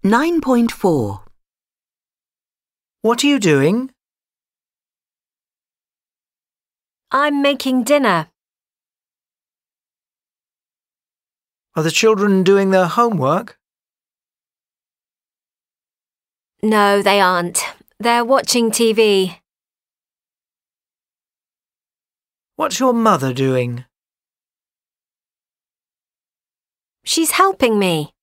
9.4. What are you doing? I'm making dinner. Are the children doing their homework? No, they aren't. They're watching TV. What's your mother doing? She's helping me.